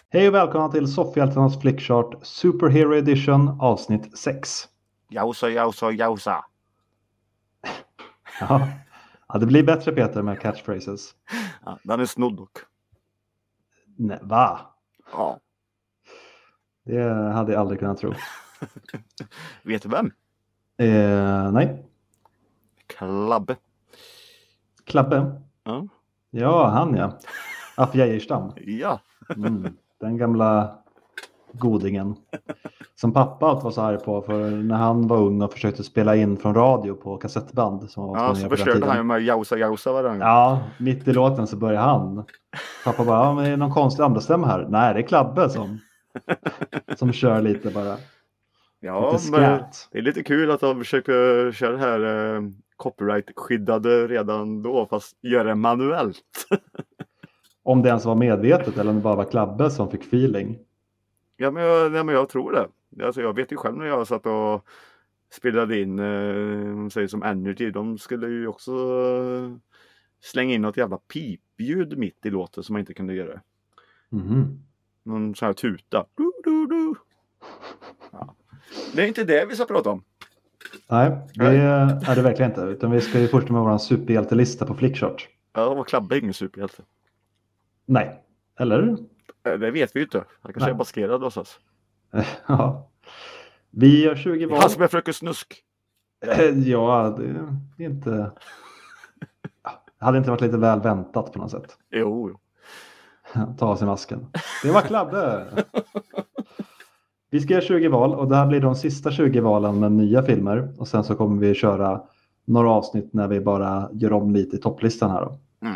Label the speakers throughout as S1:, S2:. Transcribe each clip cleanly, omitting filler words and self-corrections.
S1: Hej och välkomna till Soffhjältarnas Flickchart Superhero Edition avsnitt 6.
S2: Jausa.
S1: Ja, det blir bättre Peter med catchphrases.
S2: Ja, den är snodd dock.
S1: Nej, va?
S2: Ja.
S1: Det hade jag aldrig kunnat tro.
S2: Vet du vem?
S1: Nej.
S2: Klabbe.
S1: Klabbe?
S2: Ja.
S1: Ja, han ja. Af Geijerstam.
S2: Ja.
S1: Den gamla godingen. Som pappa alltid var så arg på, för när han var ung och försökte spela in från radio på kassettband som var
S2: Ja, så förstörde han ju med Jausa varje gång.
S1: Ja, mitt i låten så börjar han. Pappa bara, ja, men är det någon konstig andra stämma här? Nej, det är Klabbe som kör lite bara.
S2: Ja,
S1: lite
S2: men
S1: scat.
S2: det är lite kul att de försöker köra det här copyright-skyddade redan då, fast göra det manuellt.
S1: Om det ens var medvetet eller om det bara var Klabbe som fick feeling.
S2: Ja, men jag tror det. Alltså, jag vet ju själv när jag satt och spelade in säg som Energy, de skulle ju också slänga in något jävla pipljud mitt i låten som man inte kunde göra. Någon sån här tuta. Du. Ja. Det är inte det vi ska prata om.
S1: Nej, det är det verkligen inte. Utan vi ska ju fortsätta med vår superhjältelista på Flickchart.
S2: Ja, vad Klabbe är ingen superhjälte.
S1: Nej, eller?
S2: Det vet vi ju inte. Han kanske är maskerad hos oss.
S1: Ja. Vi gör 20 val.
S2: Han som är fröken Snusk.
S1: Ja, det är inte... Det hade inte varit lite väl väntat på något sätt.
S2: Jo.
S1: Ta av sig masken. Det var Klabbe! Vi ska göra 20 val och det här blir de sista 20 valen med nya filmer. Och sen så kommer vi köra några avsnitt när vi bara gör om lite i topplistan här då.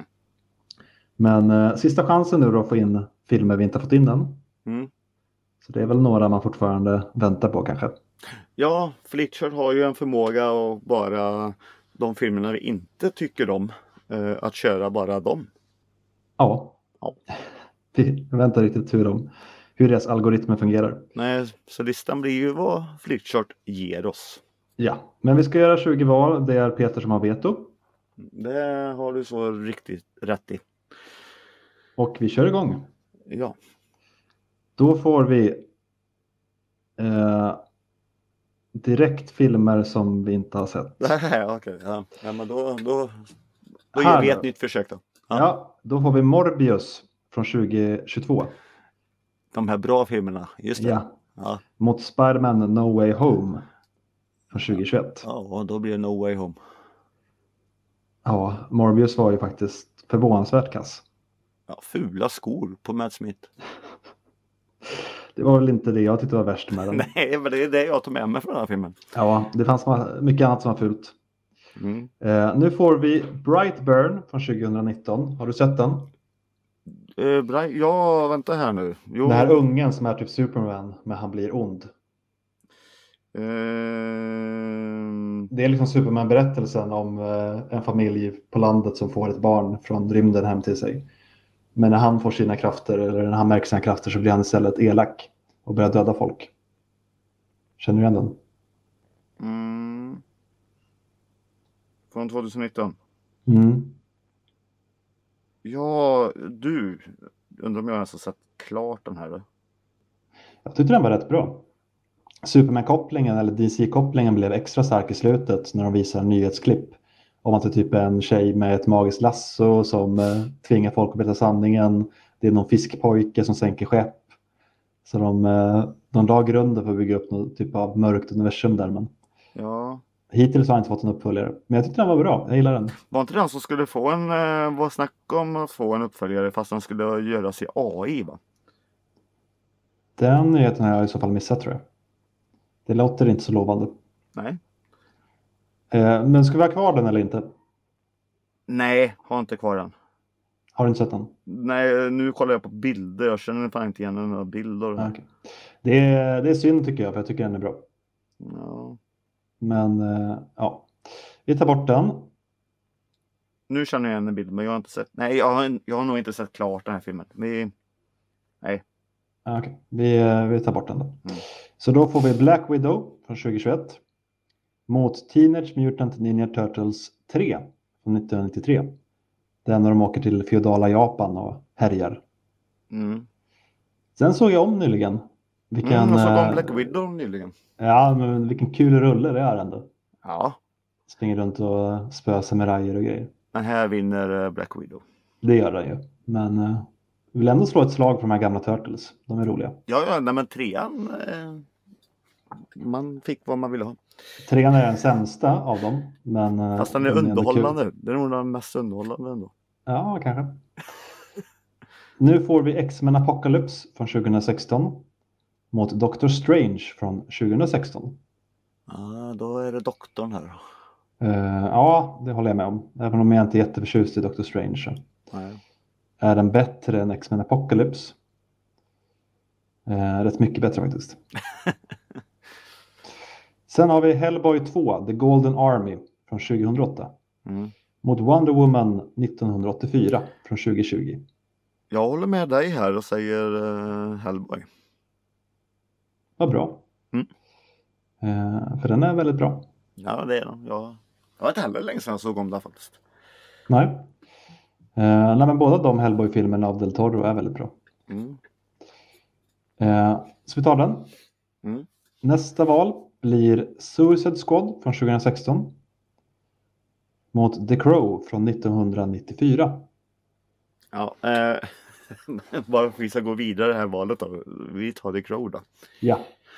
S1: Men sista chansen nu då att få in filmer vi inte har fått in än. Så det är väl några man fortfarande väntar på kanske.
S2: Ja, Flickchart har ju en förmåga att bara de filmerna vi inte tycker om att köra bara dem.
S1: Ja. Vi väntar riktigt hur deras algoritmer fungerar.
S2: Nej, så listan blir ju vad Flickchart ger oss.
S1: Ja, men vi ska göra 20 val. Det är Peter som har veto.
S2: Det har du så riktigt rätt i.
S1: Och vi kör igång.
S2: Ja.
S1: Då får vi direkt filmer som vi inte har sett.
S2: Nej, okej. Ja, men då ger vi ett nytt försök då.
S1: Ja, då får vi Morbius från 2022.
S2: De här bra filmerna, just det.
S1: Ja. Mot Spider-Man No Way Home från 2021.
S2: Ja, och då blir det No Way Home.
S1: Ja, Morbius var ju faktiskt förvånansvärt kass.
S2: Ja, fula skor på Matt Smith.
S1: Det var väl inte det jag tyckte var värst med den.
S2: Nej, men det är det jag tog med mig från den här filmen. Ja,
S1: det fanns mycket annat som var fult. Nu får vi Brightburn från 2019. Har du sett den?
S2: Ja, vänta här nu. Jo.
S1: Den här ungen som är typ Superman, men han blir ond. Det är liksom Superman-berättelsen om en familj på landet som får ett barn från rymden hem till sig. Men när han får sina krafter, eller när han märker sina krafter, så blir han istället elak och börjar döda folk. Känner du igen den?
S2: Från 2019. Ja, du. Undrar om jag ens har sett klart den här då?
S1: Jag tyckte den var rätt bra. Superman-kopplingen eller DC-kopplingen blev extra stark i slutet när de visar en nyhetsklipp om att det är typ en tjej med ett magiskt lasso som tvingar folk att berätta sanningen. Det är någon fiskpojke som sänker skepp. Så de la grunden för att bygga upp någon typ av mörkt universum där. Men hittills har jag inte fått en uppföljare. Men jag tyckte den var bra, jag gillar den.
S2: Var inte den som skulle få var snack om att få en uppföljare fast den skulle göras i AI va?
S1: Den nyheten har jag i så fall missat tror jag. Det låter inte så lovande.
S2: Nej.
S1: Men ska vi ha kvar den eller inte?
S2: Nej, har inte kvar den.
S1: Har du inte sett den?
S2: Nej, nu kollar jag på bilder. Jag känner fan inte igen några bilder.
S1: Okay. Det är synd tycker jag, för jag tycker den är bra.
S2: Ja.
S1: Men vi tar bort den.
S2: Nu känner jag igen en bild, men jag har inte sett. Nej, jag har nog inte sett klart den här filmen. Nej.
S1: Okay. Vi tar bort den då. Så då får vi Black Widow från 2021 mot Teenage Mutant Ninja Turtles 3 från 1993. Den när de åker till feodala Japan och härjar. Sen såg jag om nyligen. Vilken,
S2: Jag såg om Black Widow nyligen.
S1: ja, men vilken kul rulle det är ändå.
S2: Ja,
S1: Springer runt och spöar samurajer och grejer.
S2: men här vinner Black Widow.
S1: Det gör den ju. Men jag vill ändå slå ett slag för de här gamla Turtles. De är roliga.
S2: Ja, nej, men 3:an, man fick vad man ville ha.
S1: 3:an är den sämsta av dem. Men
S2: Fast den är
S1: de ändå kul.
S2: underhållande. Det är nog den mest underhållande ändå.
S1: Ja, kanske. Nu får vi X-Men Apocalypse från 2016 mot Doctor Strange från 2016.
S2: Ja, då är det doktorn här.
S1: Ja, det håller jag med om. Även om jag inte är jätteförtjust i Doctor Strange så
S2: Nej.
S1: är den bättre än X-Men Apocalypse. Rätt mycket bättre faktiskt. Sen har vi Hellboy 2, The Golden Army från 2008 mot Wonder Woman 1984 från 2020.
S2: Jag håller med dig här och säger Hellboy.
S1: Vad bra. För den är väldigt bra.
S2: Ja, det är den. Jag var inte heller länge sedan jag såg om det faktiskt.
S1: Nej. Nej, men båda de Hellboy-filmerna av Del Toro är väldigt bra. Så vi tar den. Nästa val blir Suicide Squad från 2016 mot The Crow från 1994.
S2: Ja, bara för att vi ska gå vidare det här valet då. Vi tar The Crow då.
S1: Ja.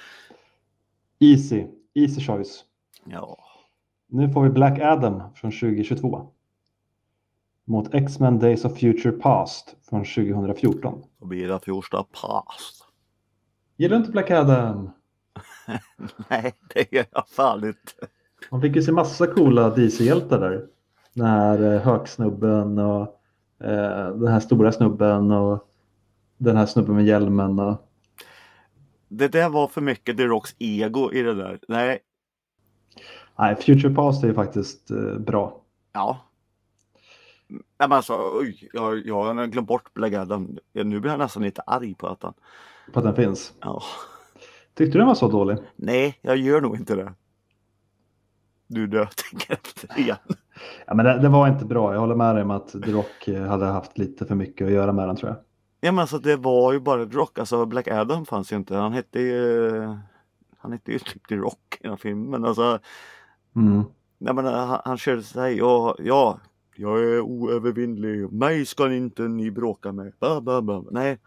S1: Easy choice.
S2: Ja.
S1: Nu får vi Black Adam från 2022 mot X-Men Days of Future Past från 2014.
S2: Då blir det första past.
S1: Gillar du inte Black Adam?
S2: Nej, det gör jag fan inte.
S1: Man fick ju se massa coola DC-hjältar där. Den här högsnubben och den här stora snubben och den här snubben med hjälmen. Och...
S2: Det där var för mycket The Rocks ego i det där. Nej,
S1: Future Past är ju faktiskt bra.
S2: ja. Men alltså, oj, jag har glömt bort Black Adam. Nu blir jag nästan lite arg på att han...
S1: På att den finns.
S2: Ja.
S1: Tyckte du den var så dålig?
S2: Nej, jag gör nog inte det. Du tänker efter igen.
S1: Ja, men det var inte bra. Jag håller med dig om att The Rock hade haft lite för mycket att göra med den, tror jag.
S2: Ja, men alltså det var ju bara The Rock. Alltså Black Adam fanns ju inte. Han hette ju typ The Rock i den här filmen. Alltså, nej, men han körde sig och ja, jag är oövervinnlig. Mig ska inte ni bråka med. Nej.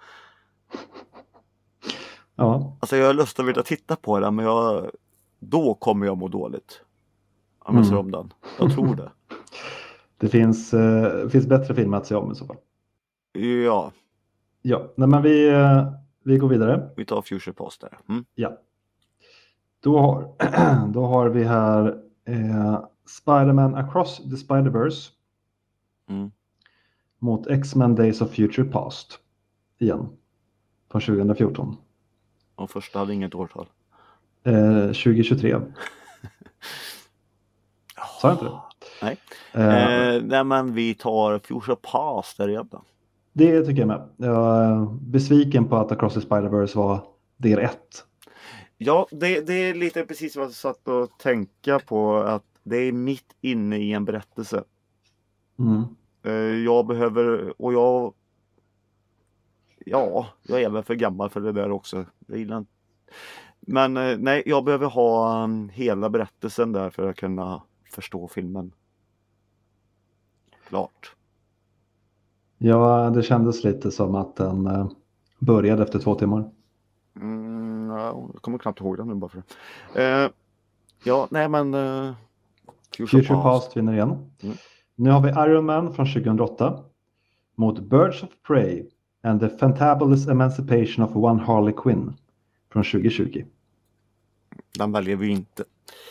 S1: Ja.
S2: Alltså jag har lust att vilja titta på den, men då kommer jag må dåligt. Om jag ser om den. Jag tror det.
S1: Det finns bättre filmer att se om i så fall.
S2: Ja.
S1: Ja, nej, men vi går vidare.
S2: Vi tar Future Past där.
S1: Ja. Då har vi här Spider-Man Across the Spider-Verse mot X-Men Days of Future Past igen från 2014.
S2: Och första hade inget årtal.
S1: 2023. Sa jag inte det?
S2: Nej. Nej, men vi tar Future Past där igen då.
S1: Det tycker jag med. Jag är besviken på att Across the Spider-Verse var del 1. Ja,
S2: det är lite precis vad jag satt och tänka på, att det är mitt inne i en berättelse. Jag behöver, och jag är väl för gammal för det där också. Men nej, jag behöver ha hela berättelsen där för att kunna förstå filmen. Klart.
S1: Ja, det kändes lite som att den började efter 2 timmar.
S2: Jag kommer knappt ihåg den nu bara för det. Ja, nej men...
S1: Future Past vinner igen. Nu har vi Iron Man från 2008 mot Birds of Prey and the Fantabulous Emancipation of One Harley Quinn från 2020.
S2: Den väljer vi inte.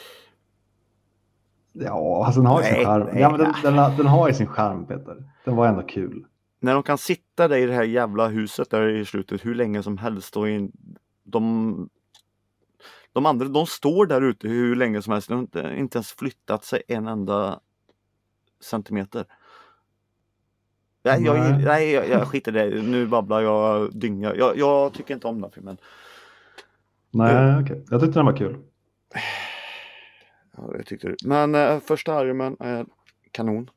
S1: Ja, alltså den har ju sin charm. Ja, men den har ju sin charm, Peter. Den var ändå kul.
S2: När de kan sitta där i det här jävla huset där i slutet hur länge som helst och de andra, de står där ute hur länge som helst. De har inte ens flyttat sig en enda centimeter. Nej, jag skiter i det. Nu babblar jag dynga. Jag tycker inte om den filmen.
S1: Nej, okej. Jag tyckte den var kul.
S2: Ja, det tyckte du. Men första Iron Man är kanon.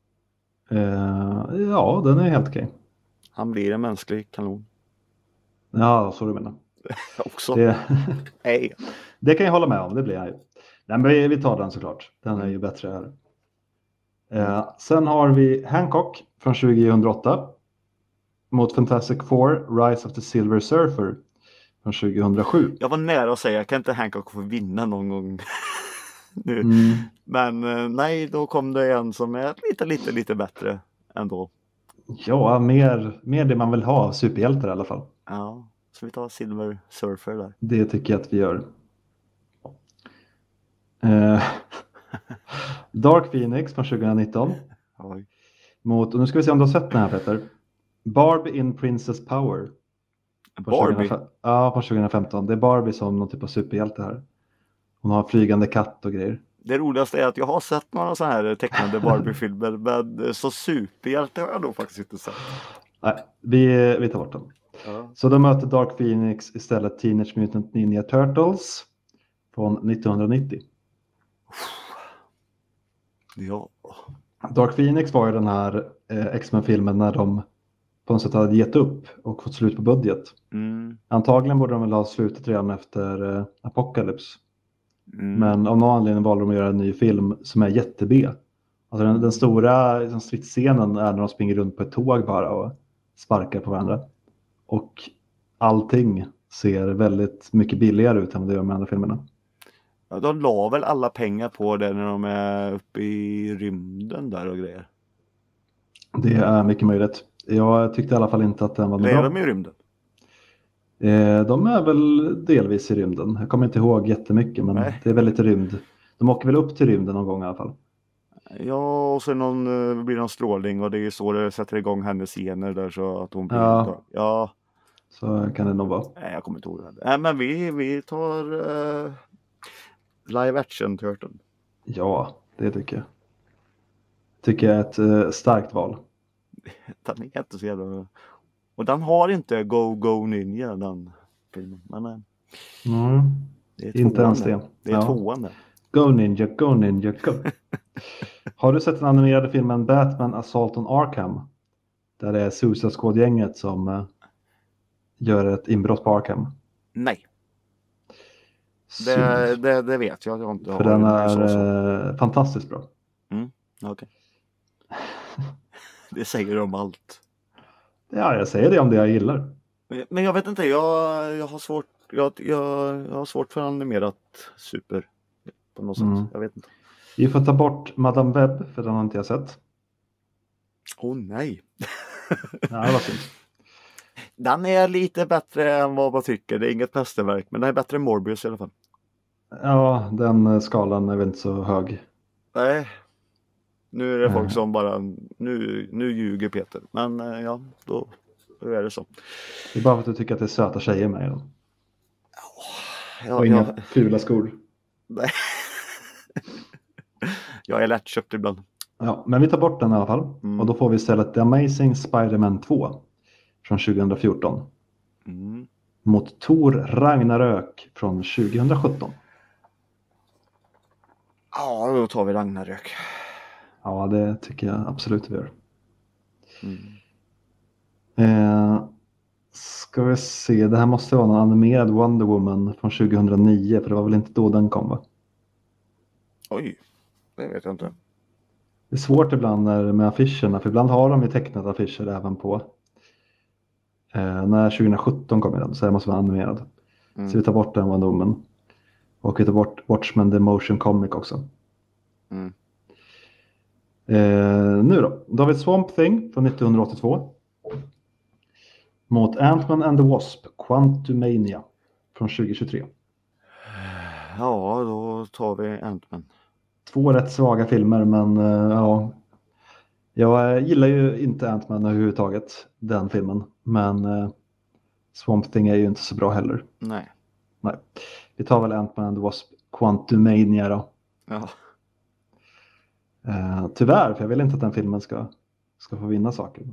S1: Ja, den är helt okej.
S2: Han blir en mänsklig kanon.
S1: Ja, så du menar.
S2: också.
S1: Det,
S2: Nej.
S1: det kan jag hålla med om, det blir jag ju. Nej, men vi tar den såklart. Den är ju bättre här. Sen har vi Hancock från 2008 mot Fantastic Four, Rise of the Silver Surfer från 2007.
S2: Jag var nära att säga, kan inte Hancock få vinna någon gång nu?
S1: Mm.
S2: Men nej, då kom det en som är lite bättre ändå.
S1: Ja, mer det man vill ha av superhjältar i alla fall.
S2: Ja, så vi tar Silver Surfer där.
S1: Det tycker jag att vi gör. Dark Phoenix från 2019
S2: Oj.
S1: mot, och nu ska vi se om du har sett den här, Peter. Barbie in Princess Power.
S2: Barbie?
S1: Ja, på 2015. Det är Barbie som någon typ av superhjälte här. Hon har flygande katt och grejer.
S2: Det roligaste är att jag har sett några så här tecknade Barbie-filmer, men så superhjälte har jag nog faktiskt inte sett.
S1: Nej, vi tar bort den.
S2: Ja.
S1: Så då möter Dark Phoenix istället Teenage Mutant Ninja Turtles från 1990.
S2: Ja.
S1: Dark Phoenix var ju den här X-Men-filmen när de på något sätt hade gett upp och fått slut på budget.
S2: Mm.
S1: Antagligen borde de väl ha slutat redan efter Apocalypse.
S2: Mm.
S1: Men av någon anledning valde de att göra en ny film som är jätte-B. Alltså den stora liksom, stridsscenen är när de springer runt på ett tåg bara och sparkar på varandra. Och allting ser väldigt mycket billigare ut än vad det gör med andra filmerna.
S2: Ja, de la väl alla pengar på det när de är uppe i rymden där och grejer.
S1: Det är mycket möjligt. Jag tyckte i alla fall inte att den var
S2: Eller
S1: bra.
S2: är de i rymden?
S1: De är väl delvis i rymden. Jag kommer inte ihåg jättemycket, men
S2: Nej.
S1: det är väldigt rymd. De åker väl upp till rymden någon gång i alla fall.
S2: Ja, och sen blir det någon strålning och det är så det sätter igång hennes gener där så att hon blir...
S1: Ja.
S2: Ja.
S1: Så kan det nog vara.
S2: Nej, jag kommer inte ihåg det. Nej, men vi tar live action Turtle.
S1: Ja, det tycker jag. Tycker jag är ett starkt val.
S2: Den är inte så jävla... Och den har inte Go Ninja, den filmen. Men det är
S1: Inte ens
S2: tvåan
S1: det.
S2: Det är tvåan där.
S1: Go Ninja, go Ninja, go. Har du sett den animerade filmen Batman Assault on Arkham? Där det är Suicide Squad-gänget som gör ett inbrott på Arkham.
S2: Nej.
S1: Synd.
S2: Det vet jag. Jag har inte
S1: För den är fantastiskt bra.
S2: Okej. Det säger de allt.
S1: Ja, jag säger det om det jag gillar.
S2: Men jag vet inte, jag har svårt jag har svårt för animerat super på något sätt. Jag vet inte.
S1: Vi får ta bort Madame Web, för den har inte jag sett.
S2: Nej.
S1: Ja, det var synd.
S2: Den är lite bättre än vad man tycker. Det är inget mästerverk, men den är bättre än Morbius i alla fall.
S1: Ja, den skalan är väl inte så hög.
S2: Nej. Nu är det folk som bara, nu ljuger Peter. Men ja, då är det så.
S1: Det är bara för att du tycker att det är söta tjejer med i den.
S2: Ja,
S1: och inga fula skor.
S2: Nej. Jag är lättköpt ibland.
S1: Ja, men vi tar bort den i alla fall. Och då får vi istället The Amazing Spider-Man 2 från 2014. Mot Thor Ragnarök från 2017.
S2: Ja, då tar vi Ragnarök.
S1: Ja, det tycker jag absolut vi gör. Ska vi se, det här måste vara någon animerad Wonder Woman från 2009, för det var väl inte då den kom, va?
S2: Oj, det vet jag inte.
S1: Det är svårt ibland med affischerna, för ibland har de ju tecknat affischer även på. När 2017 kom den, så det måste vara animerad. Så vi tar bort den Wonder Woman. Och vi tar bort Watchmen The Motion Comic också. Nu då har vi Swamp Thing från 1982 mot Ant-Man and the Wasp Quantumania från 2023.
S2: Ja, då tar vi Ant-Man.
S1: 2 rätt svaga filmer, men ja, jag gillar ju inte Ant-Man överhuvudtaget, den filmen, men Swamp Thing är ju inte så bra heller.
S2: Nej.
S1: Vi tar väl Ant-Man and the Wasp Quantumania då.
S2: Ja.
S1: Tyvärr, för jag vill inte att den filmen ska få vinna saker.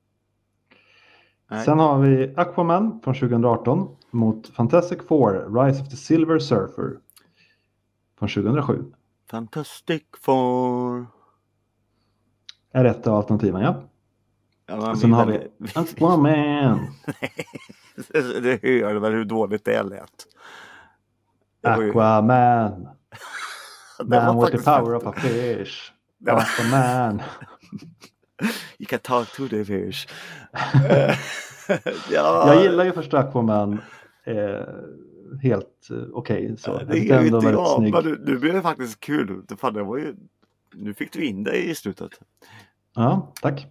S2: Nej.
S1: Sen har vi Aquaman från 2018 mot Fantastic Four, Rise of the Silver Surfer från 2007.
S2: Fantastic Four.
S1: Är rätt av alternativen, ja.
S2: Ja,
S1: Sen har vi Aquaman.
S2: Det hör väl hur dåligt det lät. Det var ju-
S1: Aquaman.
S2: det var
S1: Man with the
S2: faktiskt
S1: power
S2: fett.
S1: of a fish.
S2: Det var-
S1: Aquaman.
S2: You can talk to the fish.
S1: Jag gillar ju första Aquaman helt okej. Så. Jag
S2: Det
S1: tyckte
S2: gör ju
S1: ändå
S2: inte
S1: väldigt
S2: jag.
S1: snygg.
S2: Men nu blir det faktiskt kul. Fan, det var ju... Nu fick du in det i slutet.
S1: Ja, tack.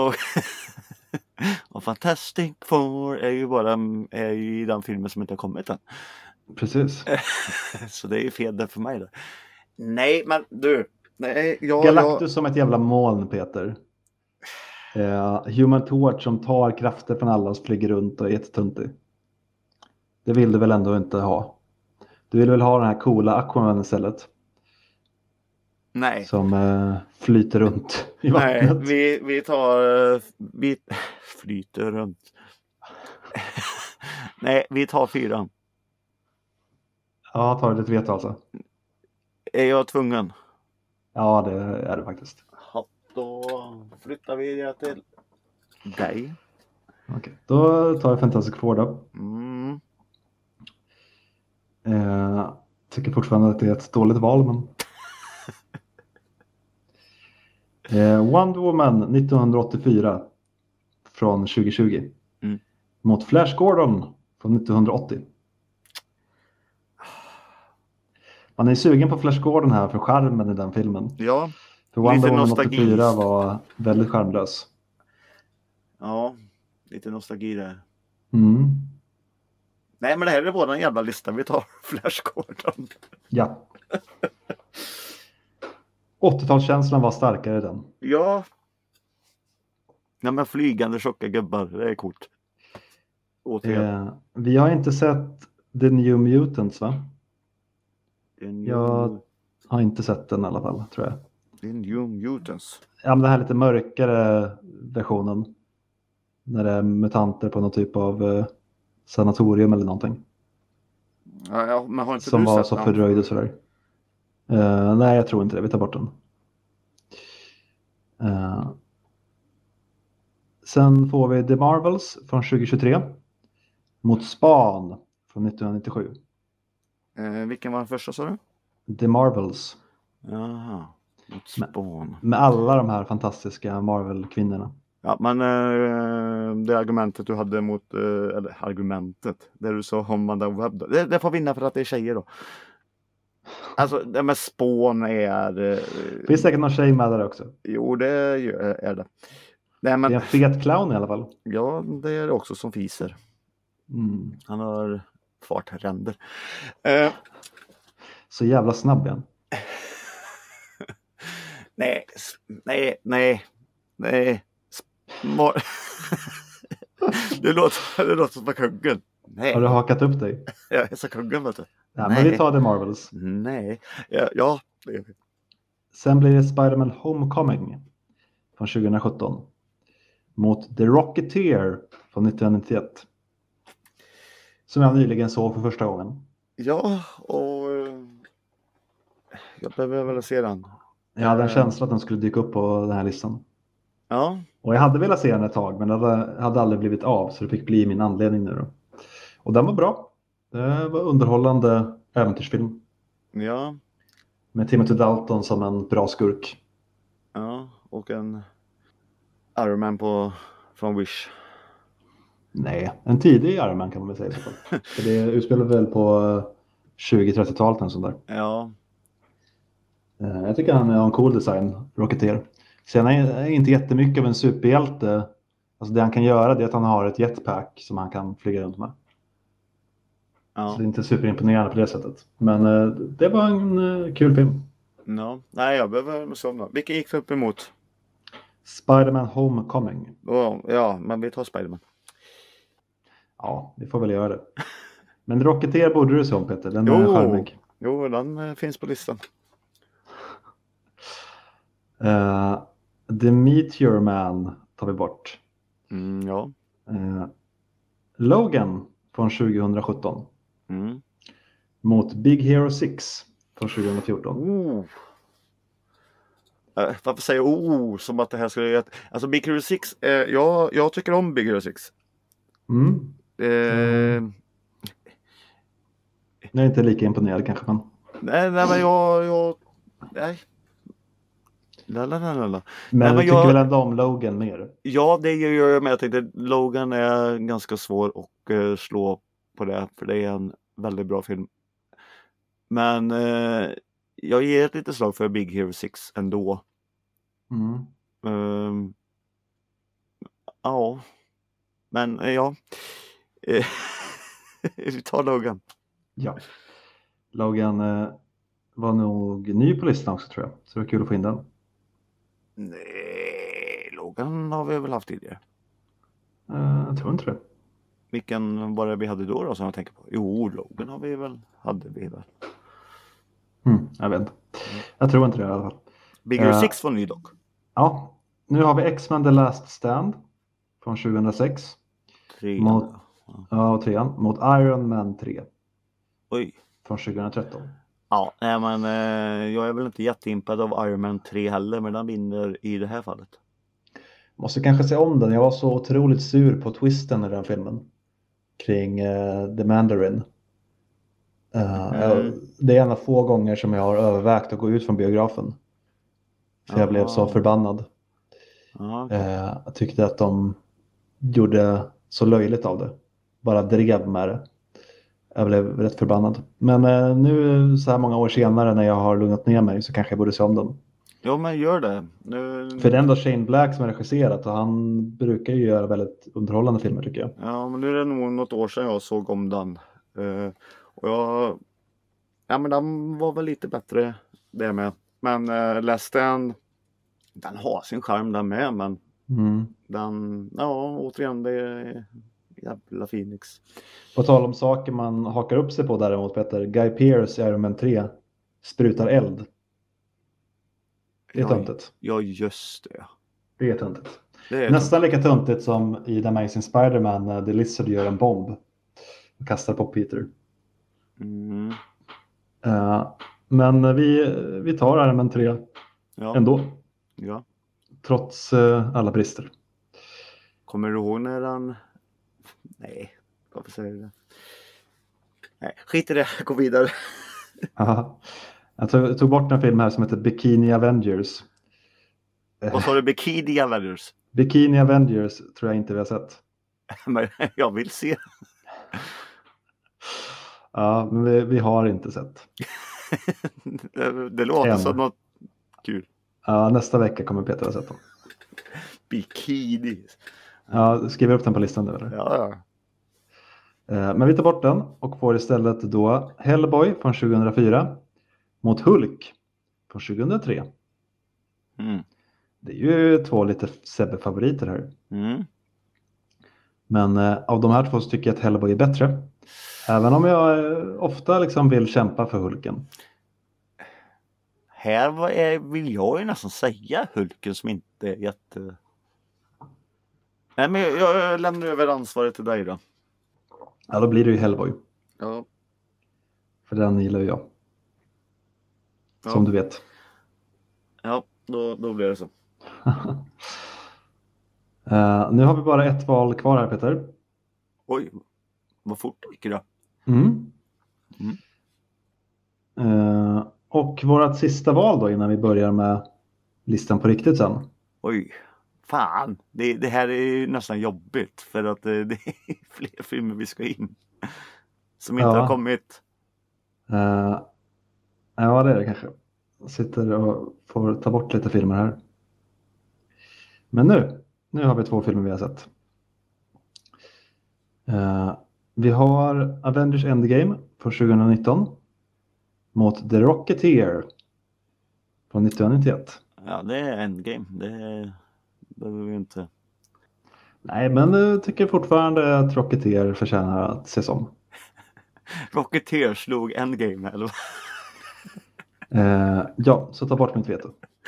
S2: Och Fantastic Four är ju i den filmen som inte har kommit än.
S1: Precis.
S2: Så det är ju fel där för mig då. Nej, men du. Nej,
S1: Galactus som ett jävla moln, Peter. Human Torch som tar krafter från alla och flyger runt och är jättetuntig. Det vill du väl ändå inte ha? Du vill väl ha den här coola Aquaman istället?
S2: Nej.
S1: Som flyter runt i
S2: Nej,
S1: vattnet.
S2: vi tar... Vi flyter runt. Nej, vi tar 4.
S1: Ja, tar du ett veto alltså?
S2: Är jag tvungen?
S1: Ja, det är det faktiskt.
S2: Ja, då flyttar vi det till dig.
S1: Okej, då tar jag Fantastic Four då.
S2: Mm.
S1: Tycker fortfarande att det är ett dåligt val, men... Wonder Woman 1984 från 2020 mot Flash Gordon från 1980. Man är sugen på Flash Gordon här för charmen i den filmen.
S2: Ja,
S1: För Wonder
S2: lite
S1: Woman
S2: nostalgi.
S1: 84 var väldigt charmlös.
S2: Ja, lite nostalgi där.
S1: Mm.
S2: Nej, men det här är våran jävla lista. Vi tar Flash Gordon.
S1: Ja. 80-talskänslan var starkare i den.
S2: Ja. Ja, men flygande tjocka gubbar, det är coolt. Återigen.
S1: Vi har inte sett The New Mutants, va? Jag har inte sett den i alla fall, tror jag.
S2: The New Mutants.
S1: Ja, men den här lite mörkare versionen. När det är mutanter på någon typ av sanatorium eller någonting.
S2: Ja, men har inte
S1: Som
S2: du
S1: var
S2: sett
S1: så
S2: den?
S1: fördröjd och sådär. Nej, jag tror inte det. Vi tar bort den. Sen får vi The Marvels från 2023. Mot Spawn från 1997.
S2: Vilken var den första, sa du?
S1: The Marvels.
S2: Jaha, mot Spawn.
S1: Med alla de här fantastiska Marvel-kvinnorna.
S2: Ja, men det argumentet du hade mot, eller argumentet, det du sa om Wanda Webb, det får vinna för att det är tjejer då. Alltså, det med Spawn är...
S1: Finns säkert någon tjej med där också.
S2: Jo, det är det. Nej, men,
S1: Det är en fet clown i alla fall.
S2: ja, det är det också som fiser.
S1: Mm.
S2: Han har fartränder.
S1: Så jävla snabb igen.
S2: Nej. Det låter som kungen. Nej.
S1: Har du hakat upp dig?
S2: Jag är så kungen, vet du.
S1: Ja, men vi tar The Marvels.
S2: Nej. Ja.
S1: Sen blir det Spider-Man Homecoming från 2017. Mot The Rocketeer från 1991. Som jag nyligen såg för första gången.
S2: Ja, och jag behöver väl se den.
S1: Jag hade en känsla att den skulle dyka upp på den här listan.
S2: Ja.
S1: Och jag hade velat se den ett tag, men det hade aldrig blivit av. Så det fick bli min anledning nu då. Och den var bra. Det var underhållande äventyrsfilm.
S2: Ja.
S1: Med Timothy Dalton som en bra skurk.
S2: Ja, och en Iron Man från Wish.
S1: Nej, en tidig Iron Man kan man väl säga i så fall. För det utspelar väl på 20-30-talet eller sånt där.
S2: Ja.
S1: Jag tycker han har en cool design, Rocketeer. Sen är inte jättemycket av en superhjälte. Alltså det han kan göra det är att han har ett jetpack som han kan flyga runt med.
S2: Ja.
S1: Så det är inte superimponerande på det sättet. Men det var en kul film.
S2: Ja. Nej, jag behöver se om den. Vilken gick du upp emot?
S1: Spider-Man Homecoming.
S2: Ja, men vi tar Spider-Man.
S1: Ja, vi får väl göra det. Men Rocketeer borde du se om, Peter. Den är charmig.
S2: Jo, den finns på listan.
S1: The Meteor Man tar vi bort.
S2: Ja.
S1: Logan från 2017. Mot Big Hero 6 från 2014.
S2: Varför säger jag som att det här skulle... Alltså Big Hero 6, jag tycker om Big Hero 6.
S1: Jag är inte lika imponerad kanske, men...
S2: Nej, men jag nej.
S1: Men
S2: Nej,
S1: du tycker väl ändå om Logan mer?
S2: Ja, det gör jag med. Jag tänkte Logan är ganska svår att slå på det, för det är en väldigt bra film. Men jag ger ett litet slag för Big Hero 6 ändå. Ja, men ja. Vi tar Logan.
S1: Ja. Logan var nog ny på listan också, tror jag. Så det var kul att få in den.
S2: Nej, Logan har vi väl haft tidigare.
S1: Jag tror inte det.
S2: Vilken var det vi hade då som jag tänker på? Jo, Logan hade vi väl.
S1: Jag vet inte. Jag tror inte det i alla fall.
S2: Big Hero 6 var ny dock.
S1: Ja, nu har vi X-Men The Last Stand från 2006.
S2: Trean.
S1: Trean. Mot Iron Man 3.
S2: Oj.
S1: Från 2013.
S2: Ja, nej, men jag är väl inte jätteimpad av Iron Man 3 heller, men den vinner i det här fallet.
S1: Måste kanske se om den. Jag var så otroligt sur på twisten i den filmen. Kring The Mandarin. Det är en av få gånger som jag har övervägt att gå ut från biografen. För jag blev så förbannad. Jag tyckte att de gjorde så löjligt av det. Bara drev med det. Jag blev rätt förbannad. Men nu så här många år senare när jag har lugnat ner mig så kanske jag borde se om den.
S2: Ja, men gör det.
S1: För det är ändå Shane Black som har regisserat och han brukar ju göra väldigt underhållande filmer, tycker jag.
S2: Ja, men nu är det nog något år sedan jag såg om den. Och ja, men den var väl lite bättre det med. Men Last Stand, den har sin charm den med, men den, ja, återigen, det är jävla Phoenix.
S1: På tal om saker man hakar upp sig på däremot, Peter. Guy Pearce i Iron Man 3 sprutar eld. Det är töntigt.
S2: Ja, just det.
S1: Det är töntigt. Nästan lika töntigt som i The Amazing Spider-Man när The Lizard gör en bomb och kastar på Peter. Men vi tar Iron Man 3 ändå.
S2: Ja.
S1: Trots alla brister.
S2: Kommer du ihåg när han... Nej, varför säger du det? Nej, skit i det. Gå vidare.
S1: Jag tog bort en film här som heter Bikini Avengers.
S2: Vad sa du? Bikini Avengers?
S1: Bikini Avengers tror jag inte vi har sett.
S2: Men jag vill se.
S1: Ja, men vi har inte sett.
S2: Det låter som något kul.
S1: Ja, nästa vecka kommer Peter ha sett dem.
S2: Bikini.
S1: Ja, skriver upp den på listan nu, eller?
S2: Ja.
S1: Men vi tar bort den och får istället då Hellboy från 2004 mot Hulk från 2003. Det är ju två lite Sebbe-favoriter här. Men av de här två så tycker jag att Hellboy är bättre. Även om jag ofta liksom vill kämpa för Hulken.
S2: Här vill jag ju nästan säga Hulken som inte är jätte... Nej, men jag lämnar över ansvaret till dig då.
S1: Ja, då blir det ju Hellboy.
S2: Ja.
S1: För den gillar jag. Som du vet.
S2: Ja, då blir det så.
S1: Nu har vi bara ett val kvar här, Peter.
S2: Oj, vad fort det gick då.
S1: Och vårt sista val då innan vi börjar med listan på riktigt sen.
S2: Oj, fan. Det här är ju nästan jobbigt för att det är fler filmer vi ska in. Som inte har kommit.
S1: Ja, det är det kanske. Jag sitter och får ta bort lite filmer här. Men nu har vi 2 filmer vi har sett. Vi har Avengers Endgame från 2019 mot The Rocketeer från 1991.
S2: Ja, det är Endgame. Det behöver vi inte.
S1: Nej, men jag tycker fortfarande att Rocketeer förtjänar att ses om.
S2: Rocketeer slog Endgame, eller?
S1: Ja, så ta bort mitt veto.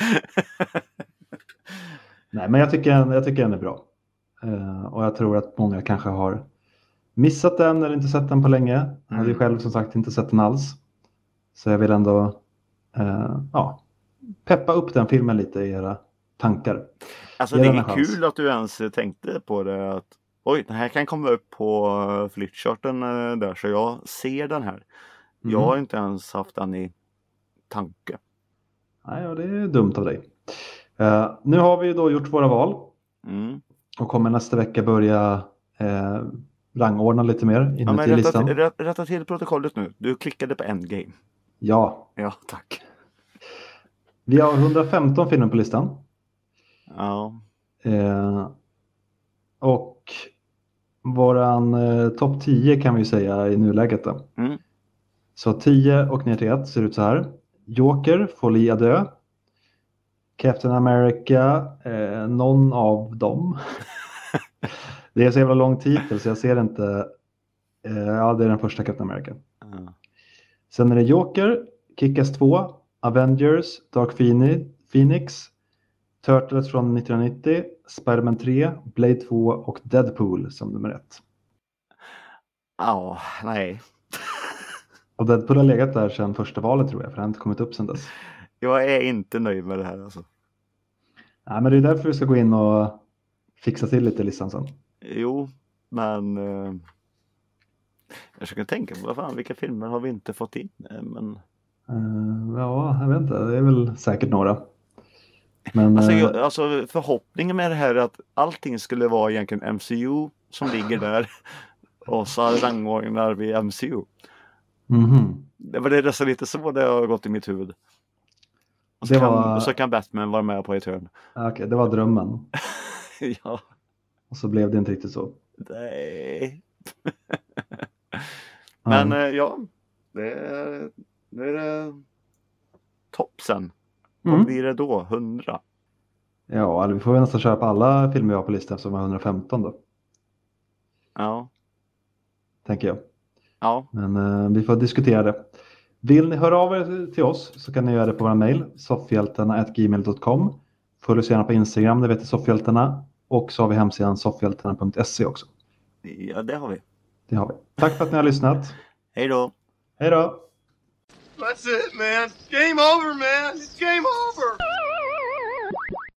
S1: Nej, men jag tycker den är bra. Och jag tror att många kanske har missat den eller inte sett den på länge. Jag hade ju själv som sagt inte sett den alls. Så jag vill ändå peppa upp den filmen lite i era tankar.
S2: Alltså det är kul att du ens tänkte på det. Att Oj, den här kan komma upp på flyttcharten där, så jag ser den här. Jag har inte ens haft den i tanke.
S1: Nej, ja, det är dumt av dig. Nu har vi då gjort våra val. Och kommer nästa vecka börja rangordna lite mer inuti listan.
S2: Rätta till protokollet nu. Du klickade på Endgame.
S1: Ja.
S2: Ja, tack.
S1: Vi har 115 filmer på listan.
S2: Ja.
S1: Och våran topp 10 kan vi säga i nuläget då. Så 10 och ner till 1 ser ut så här. Joker, Folie à Deux. Captain America, någon av dem. Det är så jävla lång titel så jag ser inte. Ja, det är den första Captain America. Sen är det Joker, Kick-Ass 2, Avengers, Dark Phoenix, Turtles från 1990, Spider-Man 3, Blade 2 och Deadpool som nummer 1.
S2: Ja, nej.
S1: Och Deadpool har legat där sedan första valet tror jag, för han har inte kommit upp sedan dess.
S2: Jag är inte nöjd med det här alltså.
S1: Nej, men det är därför vi ska gå in och fixa till lite listan sen.
S2: Jo, men jag försöker tänka på vilka filmer har vi inte fått in? Men...
S1: ja, jag vet inte. Det är väl säkert några. Men,
S2: alltså förhoppningen med det här är att allting skulle vara egentligen MCU som ligger där och så rangordnar vi MCU. Det var det så lite så det har gått i mitt huvud. Och så kan Batman vara med på ett hörn.
S1: Okej, det var drömmen.
S2: Ja.
S1: Och så blev det inte riktigt så.
S2: Nej. Men ja, nu är det topp sen. Vad blir det då? 100?
S1: Ja, eller vi får nästan köra på alla filmer vi har på listan som var 115 då.
S2: Ja.
S1: Tänker jag.
S2: Ja.
S1: Men vi får diskutera det. Vill ni höra av er till oss så kan ni göra det på vår mail soffhjältarna@gmail.com. Följ oss gärna på Instagram, det heter Soffhjältarna. Och så har vi hemsidan soffhjältarna.se också.
S2: Ja, det har vi.
S1: Det har vi. Tack för att ni har lyssnat.
S2: Hej då.
S1: Hej då.
S3: That's it, man. Game over, man. It's game over.